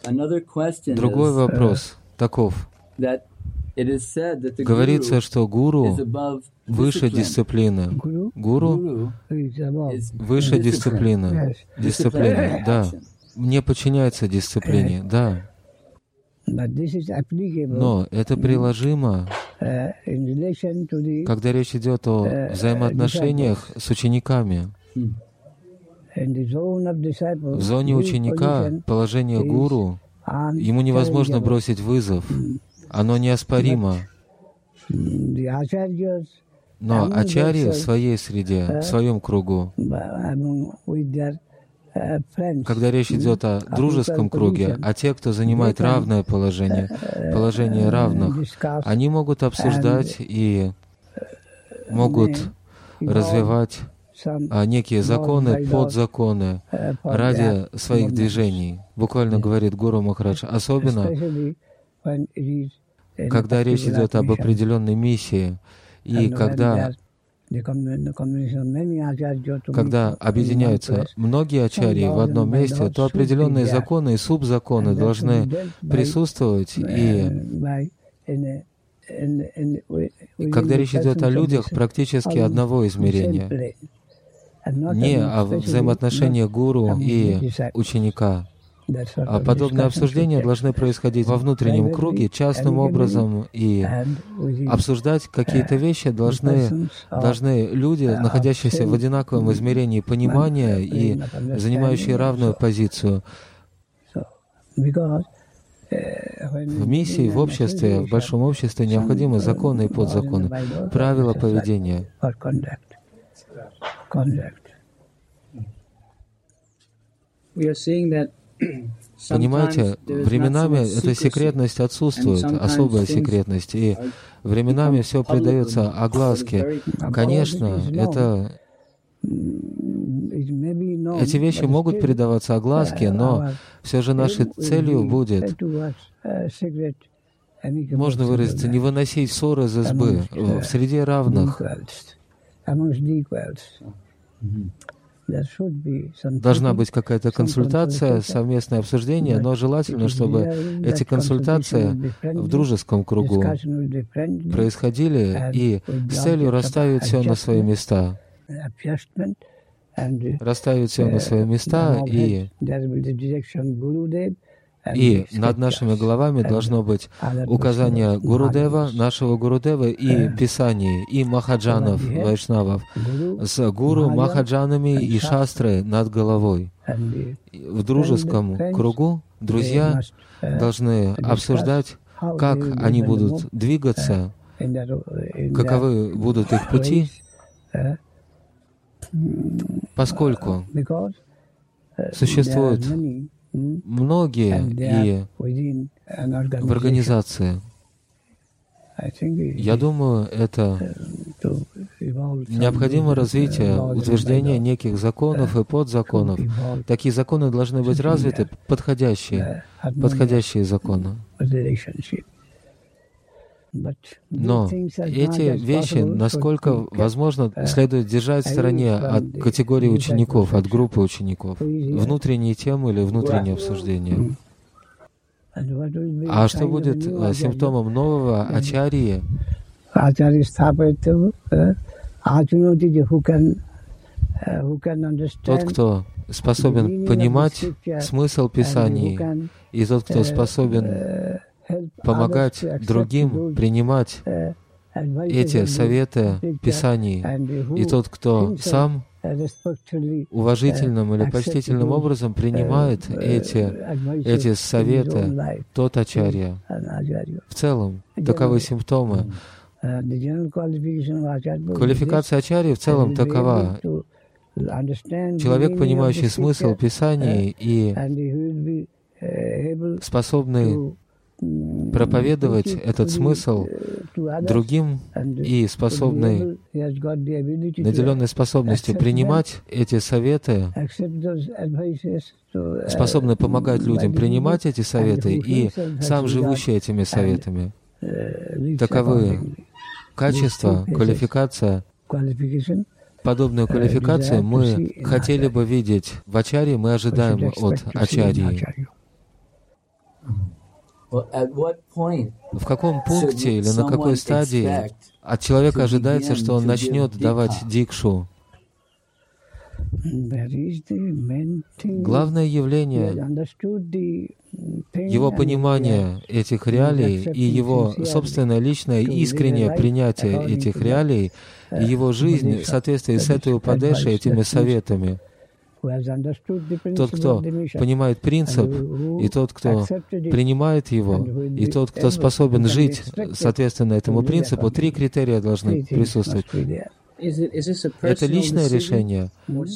Другой вопрос таков. Говорится, что гуру выше дисциплины. Гуру выше дисциплины. Дисциплины, да. Не подчиняется дисциплине, да. Но это приложимо, когда речь идет о взаимоотношениях с учениками. В зоне ученика положение гуру, ему невозможно бросить вызов. Оно неоспоримо. Но ачарьи в своей среде, в своем кругу, когда речь идет о дружеском круге, а те, кто занимает равное положение, положение равных, они могут обсуждать и могут развивать некие законы, подзаконы ради своих движений. Буквально говорит Гуру Махарадж, особенно когда речь идет об определенной миссии, и когда объединяются многие ачарьи в одном месте, то определенные законы и субзаконы должны присутствовать. И когда речь идет о людях практически одного измерения, не о взаимоотношениях гуру и ученика, а подобные обсуждения должны происходить во внутреннем круге, частным образом, и обсуждать какие-то вещи должны люди, находящиеся в одинаковом измерении понимания и занимающие равную позицию. В миссии, в обществе, в большом обществе необходимы законы и подзаконы, правила поведения. Понимаете, временами эта секретность отсутствует, особая секретность, и временами все придается огласке. Конечно, эти вещи могут передаваться огласке, но все же нашей целью будет, можно выразиться, не выносить ссор из избы в среде равных. Должна быть какая-то консультация, совместное обсуждение, но желательно, чтобы эти консультации в дружеском кругу происходили и с целью расставить все на свои места. Расставить все на свои места, и над нашими головами должно быть указание Гурудева, нашего Гурудева, и Писаний, и Махаджанов, Вайшнавов, с Гуру, Махаджанами и Шастры над головой. В дружеском кругу друзья должны обсуждать, как они будут двигаться, каковы будут их пути, поскольку существуют многие и в организации. Я думаю, это необходимо развитие, утверждение неких законов и подзаконов. Такие законы должны быть развиты, подходящие законы. Но эти вещи, насколько возможно, следует держать в стороне от категории учеников, от группы учеников, внутренние темы или внутренние обсуждения. А что будет симптомом нового ачарьи? Тот, кто способен понимать смысл Писаний, и тот, кто способен помогать другим принимать эти советы Писаний, и тот, кто сам уважительным или почтительным образом принимает эти советы, тот ачарья. В целом, таковы симптомы. Квалификация ачарьи в целом такова. Человек, понимающий смысл Писаний и способный проповедовать этот смысл другим и способный, наделенный способностью принимать эти советы, способный помогать людям принимать эти советы и сам живущий этими советами. Таковы качества, квалификация. Подобную квалификацию мы хотели бы видеть в ачарье, мы ожидаем от ачарьи. В каком пункте или на какой стадии от человека ожидается, что он начнет давать дикшу? Главное явление его понимание этих реалий и его собственное личное искреннее принятие этих реалий и его жизнь в соответствии с этой упадешей, этими советами. Тот, кто понимает принцип, и тот, кто принимает его, и тот, кто способен жить соответственно этому принципу, три критерия должны присутствовать. Это личное решение?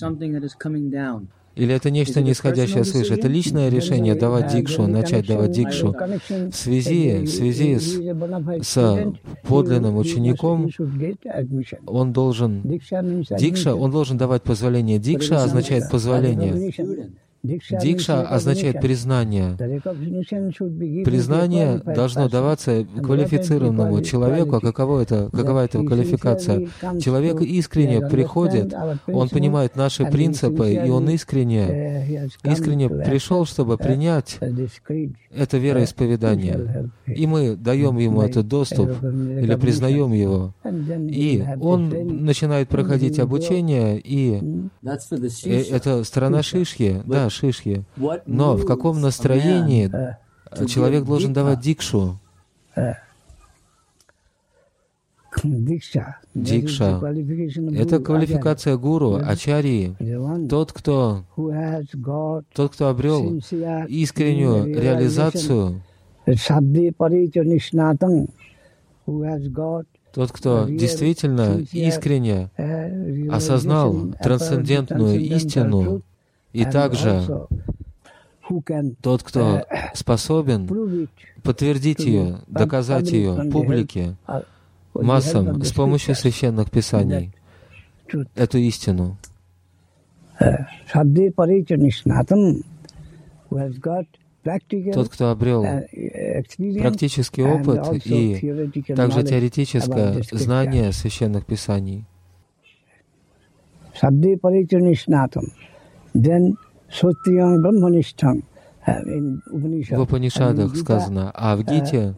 Или это нечто нисходящее свыше? Это личное решение давать дикшу, начать давать дикшу. В связи с подлинным учеником он должен... Дикша, он должен давать позволение. Дикша означает позволение. Дикша означает признание. Признание должно даваться квалифицированному человеку. А какова эта квалификация? Человек искренне приходит, он понимает наши принципы, и он искренне пришел, чтобы принять это вероисповедание. И мы даем ему этот доступ, или признаем его. И он начинает проходить обучение, и это сторона Шишьи, да, Шишьи. Но в каком настроении человек должен давать дикшу? Дикша — это квалификация гуру, ачарьи, тот, кто обрел искреннюю реализацию, тот, кто действительно искренне осознал трансцендентную истину, и также тот, кто способен подтвердить ее, доказать ее публике, массам с помощью священных писаний, эту истину. Тот, кто обрел практический опыт и также теоретическое знание священных писаний. В Упанишадах сказано, а в Гите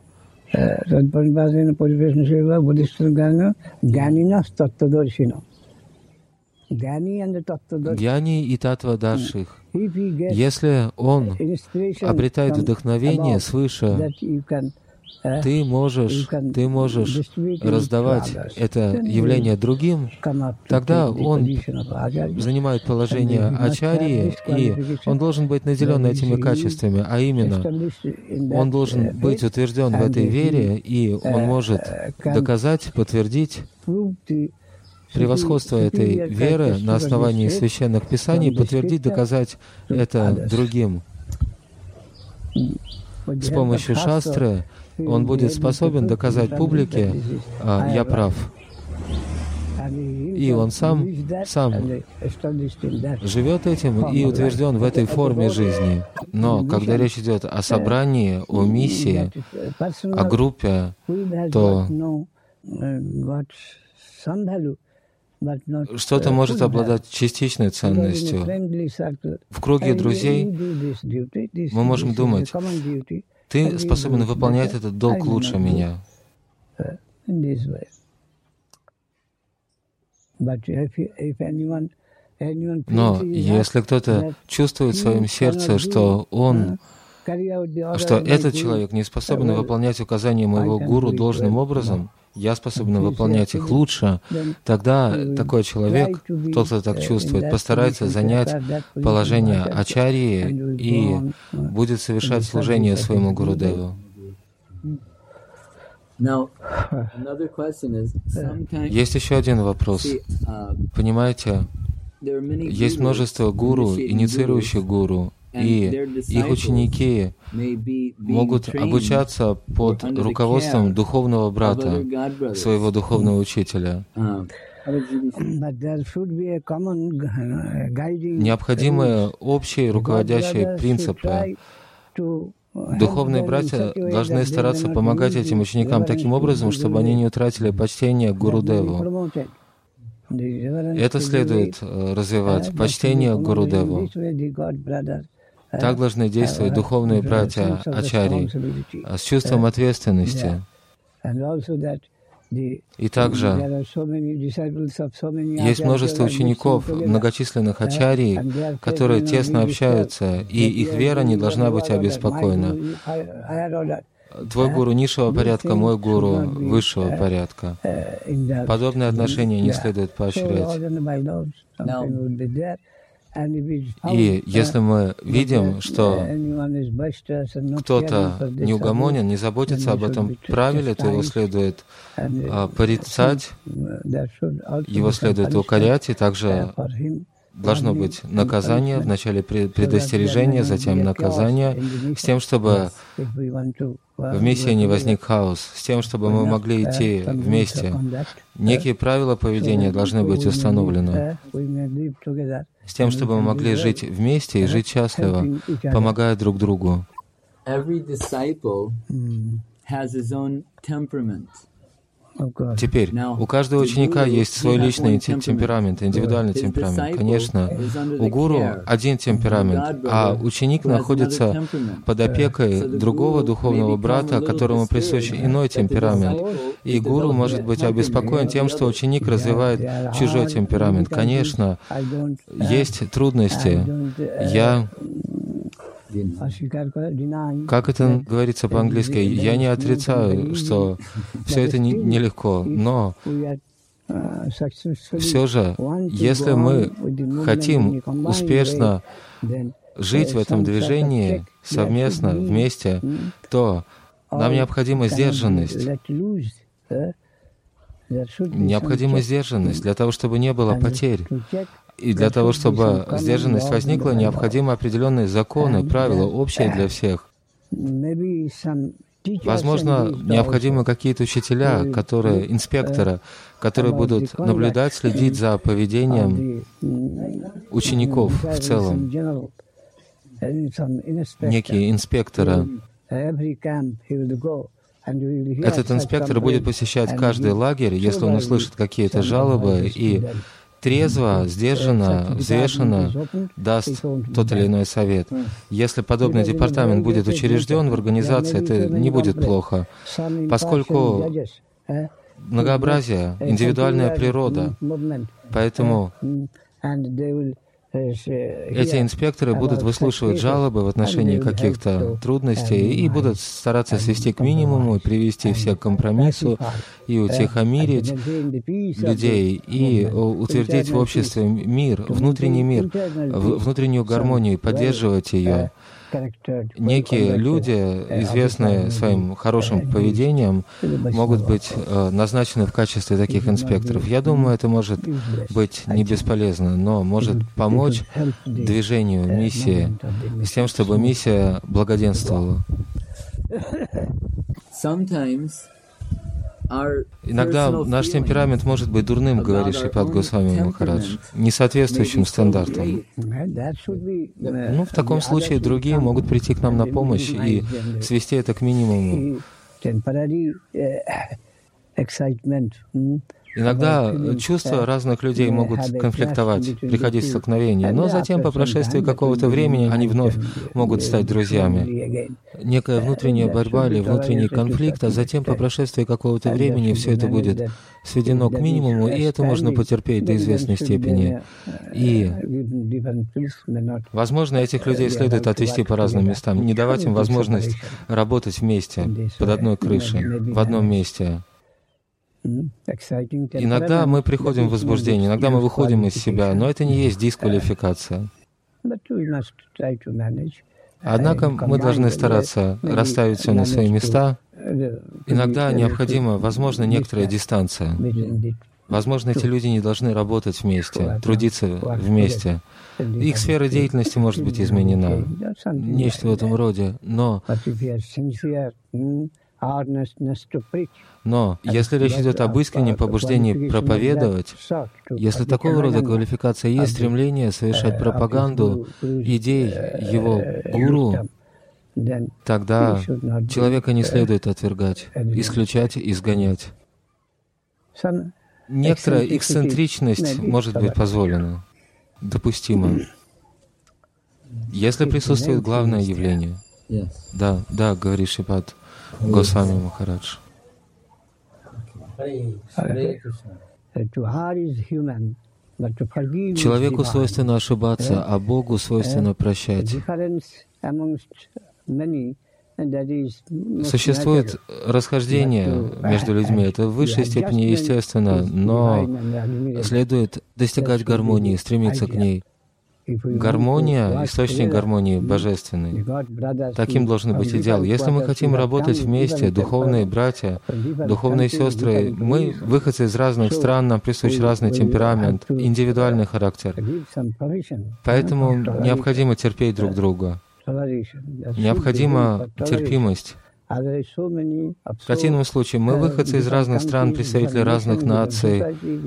Гьяни и Таттвадарших. Если он обретает вдохновение свыше, ты можешь раздавать это явление другим, тогда он занимает положение ачарьи, и он должен быть наделен этими качествами, а именно, он должен быть утвержден в этой вере, и он может доказать, подтвердить превосходство этой веры на основании священных писаний, подтвердить, доказать это другим. С помощью шастры он будет способен доказать публике, я прав. И он сам живет этим и утвержден в этой форме жизни. Но когда речь идет о собрании, о миссии, о группе, то что-то может обладать частичной ценностью. В круге друзей мы можем думать, ты способен выполнять этот долг лучше меня. Но если кто-то чувствует в своем сердце, что этот человек не способен выполнять указания моего гуру должным образом, я способен выполнять их лучше, тогда такой человек, тот, кто так чувствует, постарается занять положение ачарьи и будет совершать служение своему Гурудеву. Есть еще один вопрос. Понимаете, есть множество гуру, инициирующих гуру, и их ученики могут обучаться под руководством духовного брата, своего духовного учителя. Необходимы общие руководящие принципы. Духовные братья должны стараться помогать этим ученикам таким образом, чтобы они не утратили почтение к Гурудеву. Это следует развивать, почтение к Гурудеву. Так должны действовать духовные братья Ачарьи с чувством ответственности. И также есть множество учеников, многочисленных ачарьи, которые тесно общаются, и их вера не должна быть обеспокоена. Твой гуру низшего порядка, мой гуру высшего порядка. Подобные отношения не следует поощрять. И если мы видим, что кто-то неугомонен, не заботится об этом правиле, то его следует порицать, его следует укорять, и также должно быть наказание, вначале предостережение, затем наказание, с тем, чтобы в миссии не возник хаос, с тем, чтобы мы могли идти вместе. Некие правила поведения должны быть установлены, с тем, чтобы мы могли жить вместе и жить счастливо, помогая друг другу. Теперь, у каждого ученика есть свой личный темперамент, индивидуальный темперамент. Конечно, у гуру один темперамент, а ученик находится под опекой другого духовного брата, которому присущ иной темперамент. И гуру может быть обеспокоен тем, что ученик развивает чужой темперамент. Конечно, есть трудности. Как это говорится по-английски, я не отрицаю, что все это нелегко, но все же, если мы хотим успешно жить в этом движении совместно, вместе, то нам необходима сдержанность. Необходима сдержанность для того, чтобы не было потерь. И для того, чтобы сдержанность возникла, необходимы определенные законы, правила, общие для всех. Возможно, необходимы какие-то учителя, инспекторы, которые будут наблюдать, следить за поведением учеников в целом. Некие инспекторы. Этот инспектор будет посещать каждый лагерь, если он услышит какие-то жалобы, и трезво, сдержанно, взвешенно даст тот или иной совет. Если подобный департамент будет учрежден в организации, это не будет плохо, поскольку многообразие, индивидуальная природа. Поэтому эти инспекторы будут выслушивать жалобы в отношении каких-то трудностей и будут стараться свести к минимуму, привести всех к компромиссу и утихомирить людей, и утвердить в обществе мир, внутренний мир, внутреннюю гармонию, поддерживать ее. Некие люди, известные своим хорошим поведением, могут быть назначены в качестве таких инспекторов. Я думаю, это может быть не бесполезно, но может помочь движению, миссии, с тем, чтобы миссия благоденствовала. Иногда наш темперамент может быть дурным, говорит Шрипад Госвами Махарадж, несоответствующим стандартам. В таком случае другие могут прийти к нам на помощь и свести это к минимуму. Иногда чувства разных людей могут конфликтовать, приходить в столкновение, но затем, по прошествии какого-то времени, они вновь могут стать друзьями. Некая внутренняя борьба или внутренний конфликт, а затем, по прошествии какого-то времени, все это будет сведено к минимуму, и это можно потерпеть до известной степени. И, возможно, этих людей следует отвести по разным местам, не давать им возможность работать вместе, под одной крышей, в одном месте. Иногда мы приходим в возбуждение, иногда мы выходим из себя, но это не есть дисквалификация. Однако мы должны стараться расставить все на свои места. Иногда необходима, возможно, некоторая дистанция. Возможно, эти люди не должны работать вместе, трудиться вместе. Их сфера деятельности может быть изменена. Нечто в этом роде. Но если речь идет об искреннем побуждении проповедовать, если такого рода квалификация есть стремление совершать пропаганду идей его гуру, тогда человека не следует отвергать, исключать, изгонять. Некоторая эксцентричность может быть позволена, допустима. Если присутствует главное явление. Да, говорит Шрипад Госвами Махарадж. Человеку свойственно ошибаться, а Богу свойственно прощать. Существует расхождение между людьми, это в высшей степени естественно, но следует достигать гармонии, стремиться к ней. Гармония, источник гармонии божественный. Таким должен быть идеал. Если мы хотим работать вместе, духовные братья, духовные сестры, мы, выходцы из разных стран, нам присущ разный темперамент, индивидуальный характер. Поэтому необходимо терпеть друг друга. Необходима терпимость. В противном случае мы, выходцы из разных стран, представители разных наций,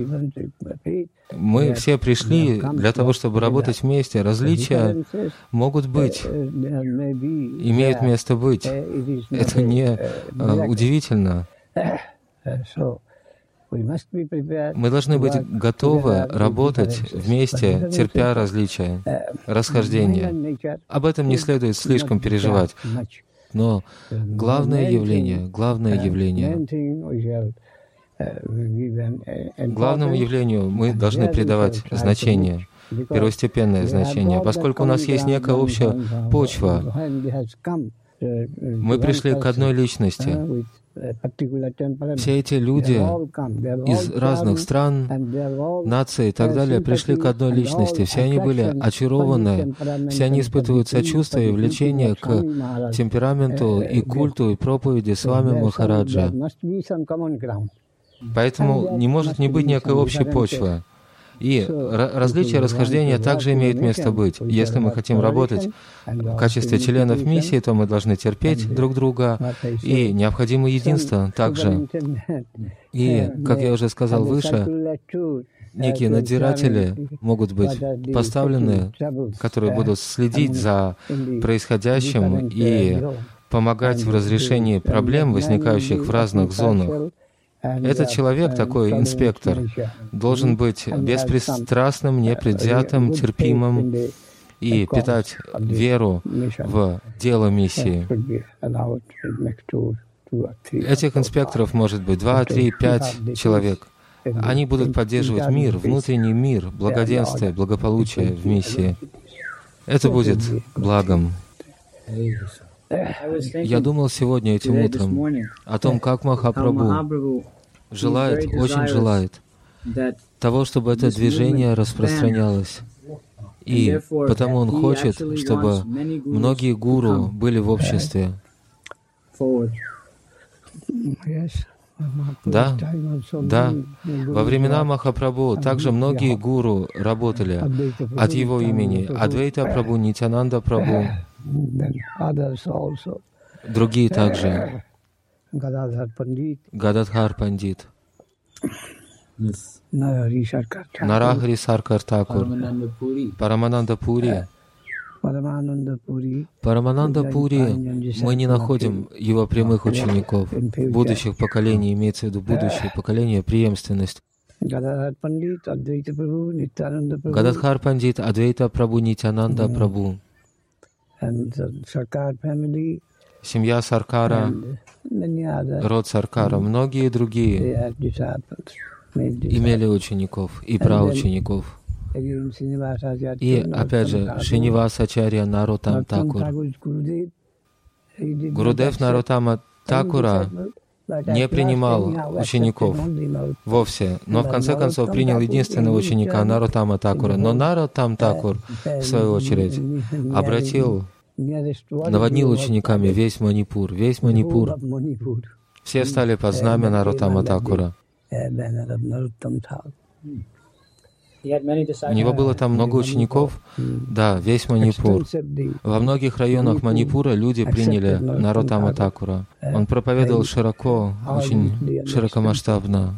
мы все пришли для того, чтобы работать вместе. Различия могут быть, имеют место быть. Это не удивительно. Мы должны быть готовы работать вместе, терпя различия, расхождения. Об этом не следует слишком переживать. Но главное явление, главному явлению мы должны придавать значение, первостепенное значение, поскольку у нас есть некая общая почва. Мы пришли к одной личности. Все эти люди из разных стран, наций и так далее пришли к одной личности. Все они были очарованы, все они испытывают сочувствие и влечение к темпераменту и культу и проповеди Свами Махараджа. Поэтому не может не быть некой общей почвы. И различия, расхождения также имеют место быть. Если мы хотим работать в качестве членов миссии, то мы должны терпеть друг друга, и необходимо единство также. И, как я уже сказал выше, некие надзиратели могут быть поставлены, которые будут следить за происходящим и помогать в разрешении проблем, возникающих в разных зонах. Этот человек, такой инспектор, должен быть беспристрастным, непредвзятым, терпимым и питать веру в дело миссии. Этих инспекторов может быть 2, 3, 5 человек. Они будут поддерживать мир, внутренний мир, благоденствие, благополучие в миссии. Это будет благом. Я думал сегодня этим утром о том, как Махапрабху желает, очень желает того, чтобы это движение распространялось. И потому он хочет, чтобы многие гуру были в обществе. Да. Во времена Махапрабху также многие гуру работали от его имени. Адвайта Прабху, Нитянанда Прабху, другие также. Гададхар Пандит, Нарахари Саркар Такур, Парамананда Пури. Парамананда Пури мы не находим его прямых учеников, будущих поколений, имеется в виду будущее поколение, преемственность. Гададхар Пандит, Адвайта Прабху, Нитянанда Прабху. Семья Саркара, род Саркара, многие другие имели учеников и праучеников. И, опять же, Шринивасачарья Нароттам Такур. Гурудев Нароттама Такура не принимал учеников вовсе, но в конце концов принял единственного ученика Нароттама Такура. Но Нароттам Такур, в свою очередь, наводнил учениками весь Манипур. Все стали под знамя Нароттама Такура. У него было там много учеников, да, весь Манипур. Во многих районах Манипура люди приняли Нароттама Такура. Он проповедовал широко, очень широкомасштабно.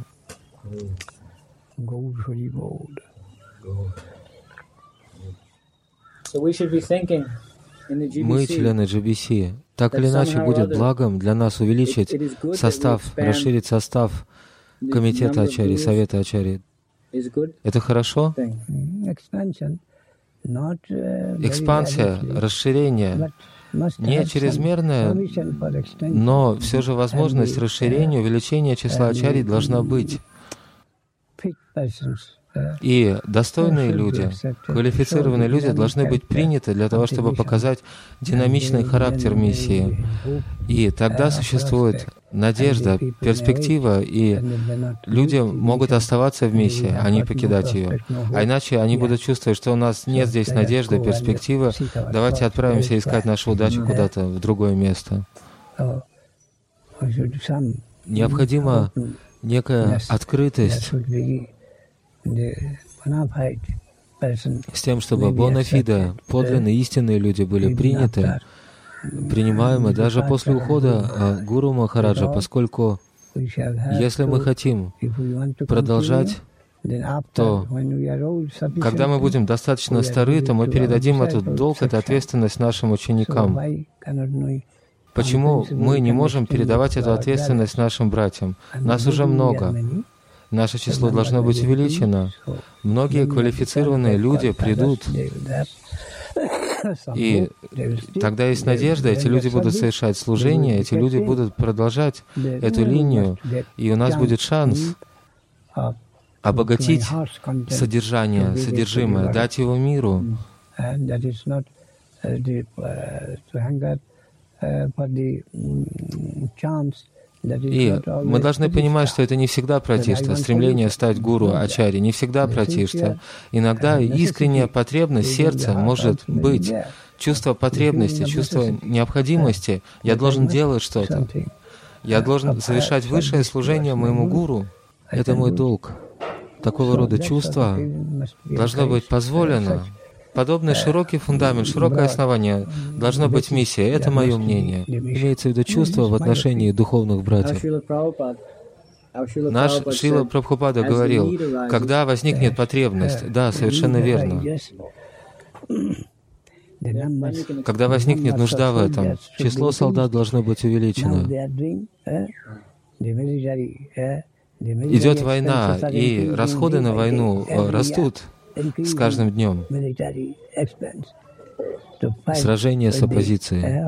Мы, члены GBC, так или иначе будет благом для нас увеличить состав, расширить состав комитета Ачарьи, совета Ачарьи. Это хорошо? экспансия, расширение, не чрезмерное, но все же возможность расширения, увеличения числа ачарьи должна быть. И достойные люди, квалифицированные люди должны быть приняты для того, чтобы показать динамичный характер миссии. И тогда существует надежда, перспектива, и люди могут оставаться в миссии, а не покидать ее. А иначе они будут чувствовать, что у нас нет здесь надежды, перспективы, давайте отправимся искать нашу удачу куда-то в другое место. Необходима некая открытость с тем, чтобы бонафиде, подлинные истинные люди были приняты, принимаемы даже после ухода Гуру Махараджа, поскольку если мы хотим продолжать, то когда мы будем достаточно стары, то мы передадим этот долг, эту ответственность нашим ученикам. Почему мы не можем передавать эту ответственность нашим братьям? Нас уже много. Наше число должно быть увеличено. Многие квалифицированные люди придут, и тогда есть надежда, эти люди будут совершать служение, эти люди будут продолжать эту линию, и у нас будет шанс обогатить содержание, содержимое, дать его миру. И мы должны понимать, что это не всегда пратишта, стремление стать гуру, ачарьей, не всегда пратишта. Иногда искренняя потребность сердца может быть, чувство потребности, чувство необходимости. Я должен делать что-то. Я должен совершать высшее служение моему гуру. Это мой долг. Такого рода чувство должно быть позволено. Подобный широкий фундамент, широкое основание должно быть миссия. Это мое мнение. Имеется в виду чувство в отношении духовных братьев. Наш Шрила Прабхупада говорил, когда возникнет потребность, да, совершенно верно. Когда возникнет нужда в этом, число солдат должно быть увеличено. Идет война, и расходы на войну растут с каждым днем. Сражение с оппозицией.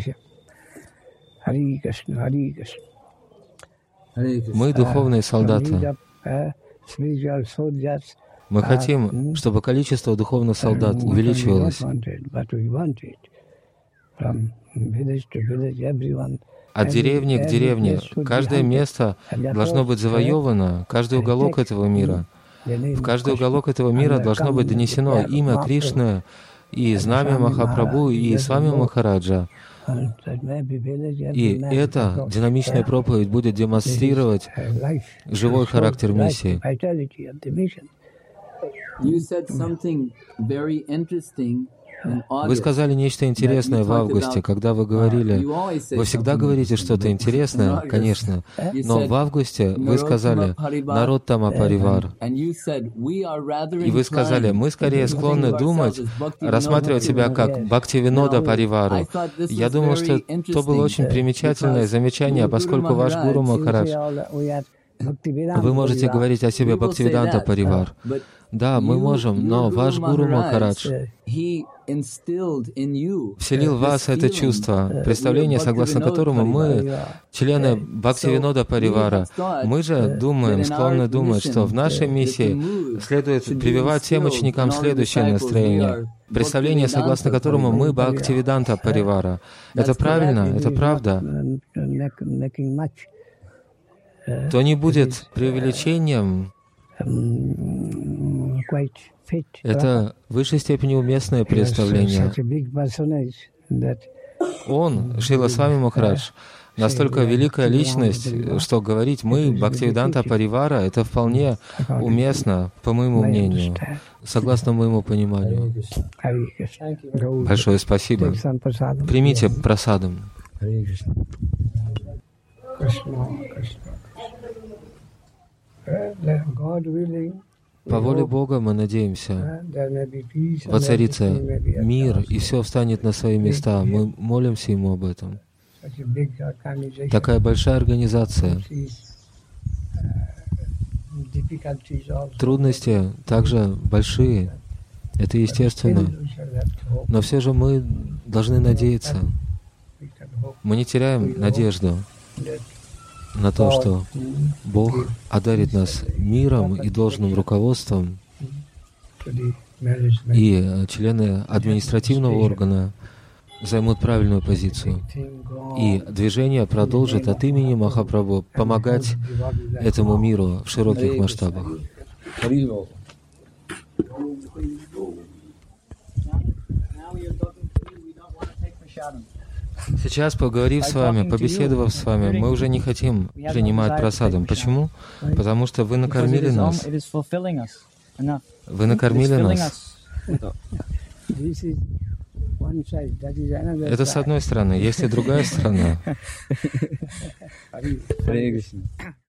Мы духовные солдаты. Мы хотим, чтобы количество духовных солдат увеличивалось. От деревни к деревне. Каждое место должно быть завоевано, каждый уголок этого мира. В каждый уголок этого мира должно быть донесено имя Кришны и знамя Махапрабху и с вами Махараджа. И эта динамичная проповедь будет демонстрировать живой характер миссии. Вы сказали нечто интересное в августе, когда вы говорили, вы всегда говорите что-то интересное, конечно, но в августе вы сказали «Народтама Паривар». И вы сказали, мы скорее склонны думать, рассматривать себя как Бхактивинода Паривару. Я думал, что это было очень примечательное замечание, поскольку ваш Гуру Махарадж, вы можете говорить о себе Бхактивиданта Паривар. Да, мы можем, но ваш Гуру Махарадж вселил в вас это чувство, представление, согласно которому мы, члены Бхактивинода Паривара, мы же думаем, склонны думать, что в нашей миссии следует прививать всем ученикам следующее настроение, представление, согласно которому мы Бхактивиданта Паривара. Это правильно, это правда. То не будет преувеличением. Это в высшей степени уместное представление. Он, Шрила Свами Махарадж, настолько великая личность, что говорить «мы, Бхактивиданта Паривара» — это вполне уместно, по моему мнению, согласно моему пониманию. Большое спасибо. Примите прасадам. По воле Бога мы надеемся, воцарится мир, и все встанет на свои места. Мы молимся Ему об этом. Такая большая организация. Трудности также большие. Это естественно. Но все же мы должны надеяться. Мы не теряем надежду на то, что Бог одарит нас миром и должным руководством, и члены административного органа займут правильную позицию. И движение продолжит от имени Махапрабху помогать этому миру в широких масштабах. Сейчас, поговорив с вами, побеседовав с вами, мы уже не хотим принимать просадом. Почему? Потому что вы накормили нас. Вы накормили нас. Это с одной стороны. Есть и другая сторона.